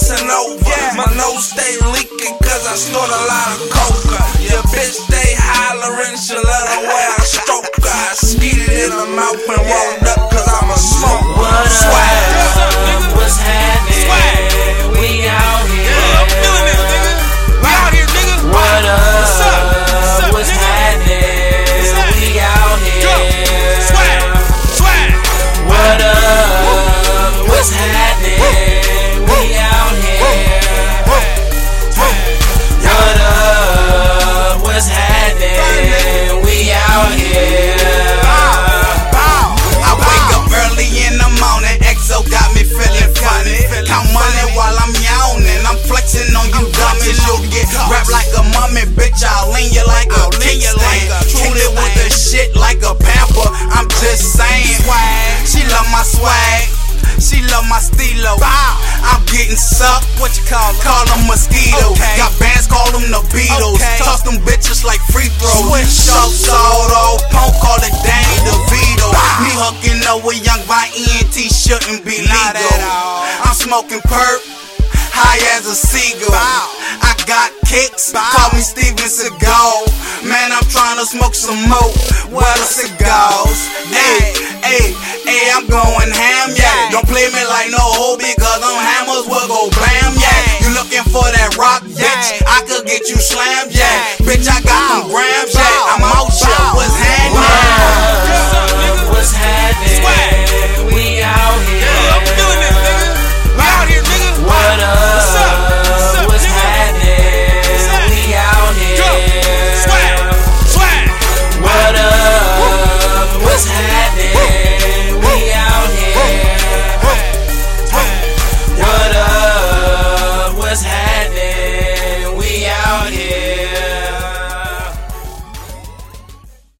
bustin' over. My nose stay leaking cause I snort a lot of coca. Your bitch stay hollering, she let her wear a stroker. I skeeted in her mouth and rolled up cause I'm a smoker. What up? What's happening? We out here. I'm feeling it, nigga. We out here, nigga. What up? What's up? What's happening? We out here. Swag. What up? What's happening? We out here. What up? What's happening? We out here. I wake up early in the morning, EXO got me feeling funny. Count money while I'm yawning, I'm flexing on you dummies. You'll get wrapped like a mummy, bitch. I'll lean you like a kickstand. Truly with the shit like a pamper. I'm just saying, she love my swag. She love my stilo. I'm getting sucked. What you call them? Call them mosquitoes. Got bands, call them the Beatles. Toss them bitches like free throws. Show sold punk, call it Danny DeVito. Me hooking up with Young by ENT shouldn't be legal. I'm smoking perp, high as a seagull. I got kicks, call me Steven Seagal. Man, I'm trying to smoke some more. Where the cigars? Hey, I'm going ham, yeah. Don't play me like no hoe because them hammers will go blam, yeah. You looking for that rock, bitch? I could get you slammed, yeah. Bitch, I got